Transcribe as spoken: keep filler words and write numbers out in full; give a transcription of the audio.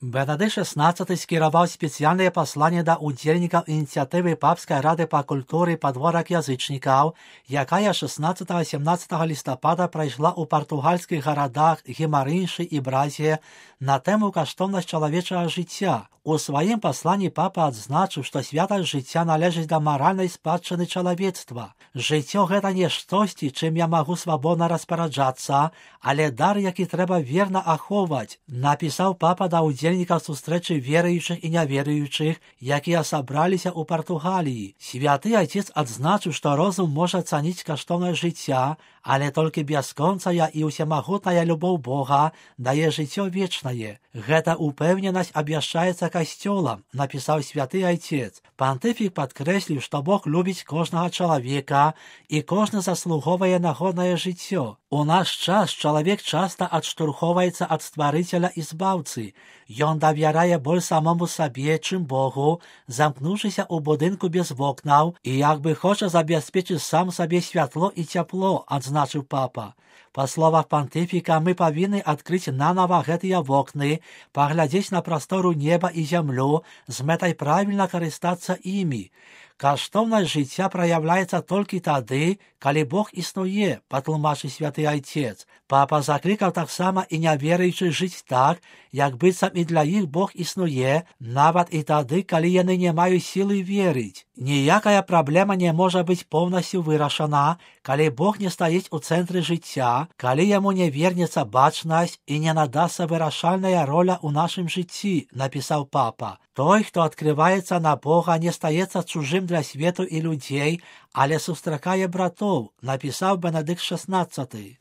Бенедикт шестнадцатый скіраваў спецыяльнае пасланне да ўдзельнікаў ініцыятывы Папскай рады па культуры падворак язычнікаў, якая шэснаццатага-сямнаццатага лістапада прайшла ў партугальскіх гарадах Гемарыншы і Бразе на тэму каштоўнасць чалавечага жыцця. У сваім пасланні папа адзначыў, што святасць жыцця належыць да маральнай спадчыны чалавецтва. Жыццё гэта не штосьці, чым я магу свабодна распараджацца, але дар, які трэба верна ахоўваць, напісаў папа да ўдзельнікаў сустрэчы веруючых і няверуючых, якія сабраліся ў Партугаліі. Святы Айцец адзначыў, што розум можа цаніць каштоўнасць жыцця, але толькі бясконцая і ўсемагутная любоў Бога дае жыццё вечнае. Гэта упэўненасць абвяшчаецца касцёлам, напісаў святы Айцец. Пантыфік падкрэсліў, што Бог любіць кожнага чалавека і кожны заслугоўвае на годнае жыццё. У наш час чалавек часта адштурхоўваецца ад стварыцеля і збаўцы. Ён давярае больш самому сабе, чым Богу, замкнуўшыся ў будынку без вокнаў і як бы хоча забяспечыць сам сабе святло і цяпло, адзначыў папа. Па словах пантыфіка, мы павінны адкрыць нанава гэтыя вокны, паглядзець на прастору неба і зямлю з мэтай правільна карыстацца імі. Каштоўнасць жыцця праяўляецца толькі тады, калі Бог існуе, патлумачыў святы Айцец. Папа заклікаў таксама і няверуючых жыць так, як быццам і для іх Бог існуе, нават і тады, калі яны не маюць сілы верыць. Ніякая праблема не можа быць поўнасцю вырашана, калі Бог не стаіць у цэнтры жыцця, калі яму не вернецца бачнасць і не надасца вырашальная роля ў нашым жыцці, напісаў папа. Той, хто адкрываецца на Бога, не стаецца чужым для свету і людзей, але сустракае братоў, напісаў Бенедикт шестнадцатый.